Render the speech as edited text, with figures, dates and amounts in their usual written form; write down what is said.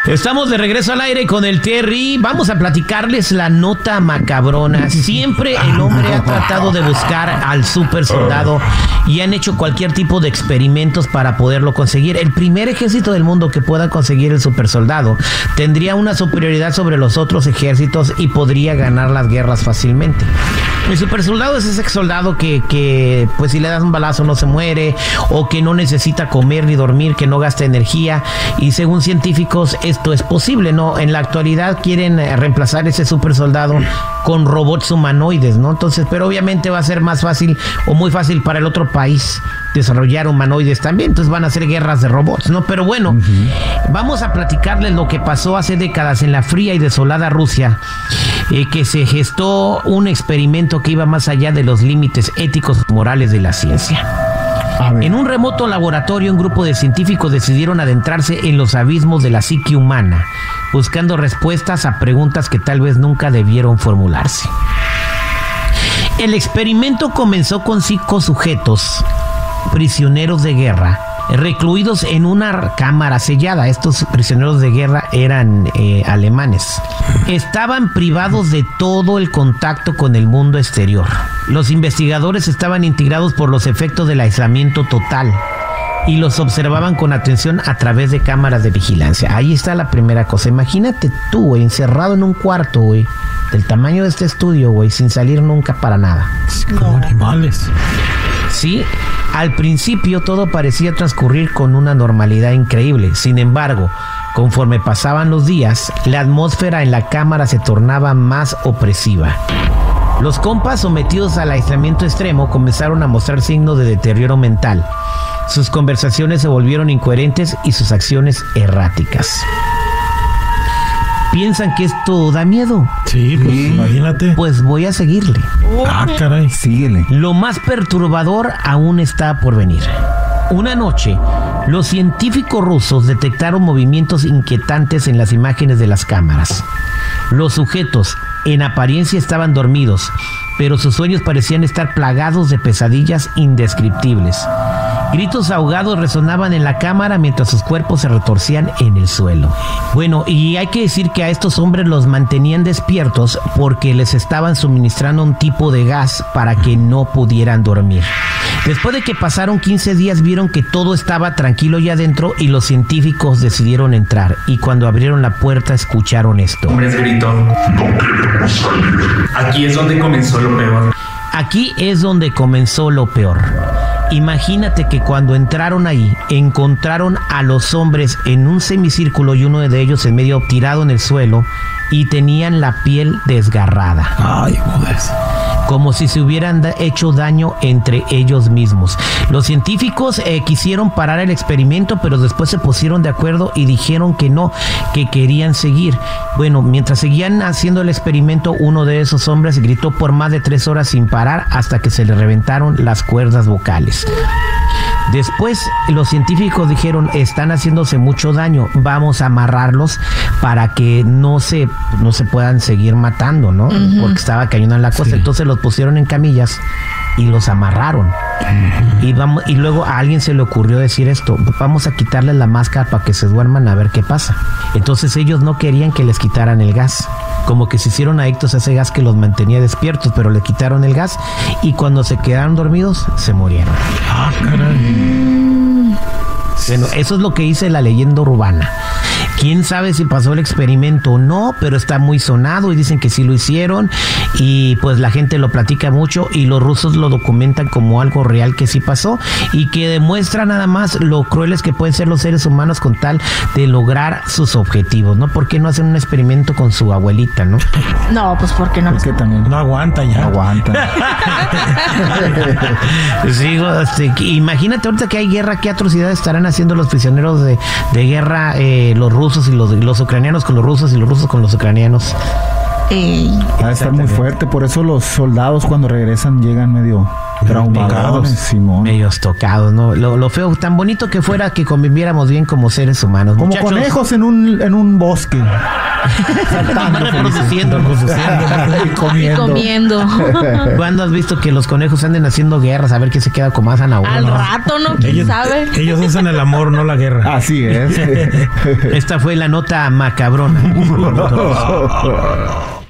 Estamos de regreso al aire con el Terry. Vamos a platicarles la nota macabrona. Siempre el hombre ha tratado de buscar al super soldado y han hecho cualquier tipo de experimentos para poderlo conseguir. El primer ejército del mundo que pueda conseguir el super soldado tendría una superioridad sobre los otros ejércitos y podría ganar las guerras fácilmente. El super soldado es ese soldado que pues si le das un balazo no se muere, o que no necesita comer ni dormir, que no gasta energía, y según científicos esto es posible, ¿no? En la actualidad quieren reemplazar ese super soldado con robots humanoides, ¿no? Entonces, pero obviamente va a ser más fácil o muy fácil para el otro país desarrollar humanoides también, entonces van a hacer guerras de robots, ¿no? Pero bueno, vamos a platicarles lo que pasó hace décadas en la fría y desolada Rusia, que se gestó un experimento que iba más allá de los límites éticos y morales de la ciencia. En un remoto laboratorio, un grupo de científicos decidieron adentrarse en los abismos de la psique humana, buscando respuestas a preguntas que tal vez nunca debieron formularse. El experimento comenzó con 5 sujetos, prisioneros de guerra, recluidos en una cámara sellada. Estos prisioneros de guerra eran alemanes. Estaban privados de todo el contacto con el mundo exterior. Los investigadores estaban integrados por los efectos del aislamiento total y los observaban con atención a través de cámaras de vigilancia. Ahí está la primera cosa. Imagínate tú, güey, encerrado en un cuarto, güey, del tamaño de este estudio, güey, sin salir nunca para nada. Como animales. Sí, al principio todo parecía transcurrir con una normalidad increíble. Sin embargo, conforme pasaban los días, la atmósfera en la cámara se tornaba más opresiva. Los compas, sometidos al aislamiento extremo, comenzaron a mostrar signos de deterioro mental. Sus conversaciones se volvieron incoherentes y sus acciones erráticas. ¿Piensan que esto da miedo? Sí, pues imagínate. Pues voy a seguirle. Ah, caray. Síguele. Lo más perturbador aún está por venir. Una noche, los científicos rusos detectaron movimientos inquietantes en las imágenes de las cámaras. Los sujetos, en apariencia, estaban dormidos, pero sus sueños parecían estar plagados de pesadillas indescriptibles. Gritos ahogados resonaban en la cámara mientras sus cuerpos se retorcían en el suelo. Bueno, y hay que decir que a estos hombres los mantenían despiertos porque les estaban suministrando un tipo de gas para que no pudieran dormir. Después de que pasaron 15 días, vieron que todo estaba tranquilo ya adentro y los científicos decidieron entrar. Y cuando abrieron la puerta, escucharon esto. Hombres gritó: "No queremos salir". Aquí es donde comenzó lo peor. Aquí es donde comenzó lo peor. Imagínate que cuando entraron ahí, encontraron a los hombres en un semicírculo y uno de ellos en medio tirado en el suelo y tenían la piel desgarrada. Ay, joder. Como si se hubieran hecho daño entre ellos mismos. Los científicos quisieron parar el experimento, pero después se pusieron de acuerdo y dijeron que no, que querían seguir. Bueno, mientras seguían haciendo el experimento, uno de esos hombres gritó por más de 3 horas sin parar hasta que se le reventaron las cuerdas vocales. Después los científicos dijeron: están haciéndose mucho daño, vamos a amarrarlos para que no se puedan seguir matando, ¿no? Porque estaba cayendo en la costa. Entonces los pusieron en camillas y los amarraron. Y luego a alguien se le ocurrió decir esto: vamos a quitarles la máscara para que se duerman a ver qué pasa. Entonces ellos no querían que les quitaran el gas, como que se hicieron adictos a ese gas que los mantenía despiertos, pero le quitaron el gas y cuando se quedaron dormidos se murieron. Ah, caray. Bueno, eso es lo que dice la leyenda urbana. Quién sabe si pasó el experimento o no, pero está muy sonado y dicen que sí lo hicieron y pues la gente lo platica mucho y los rusos lo documentan como algo real que sí pasó y que demuestra nada más lo crueles que pueden ser los seres humanos con tal de lograr sus objetivos, ¿no? ¿Por qué no hacen un experimento con su abuelita, no? No, pues porque no. Porque también No aguanta ya. no aguanta. Sí, imagínate ahorita que hay guerra, qué atrocidades estarán haciendo los prisioneros de guerra, los rusos y los ucranianos con los rusos y los rusos con los ucranianos. Va a estar muy fuerte, por eso los soldados cuando regresan llegan medio Traumados, Simón. Medios tocados, ¿no? Lo feo, tan bonito que fuera que conviviéramos bien como seres humanos. Como Muchachos, conejos en un bosque. Saltando, reproduciendo. y comiendo. ¿Cuándo has visto que los conejos anden haciendo guerras a ver quién se queda con más zanahoria? Al rato, ¿no? ¿Quién sabe? Ellos hacen el amor, no la guerra. Así es. Esta fue la nota macabrona.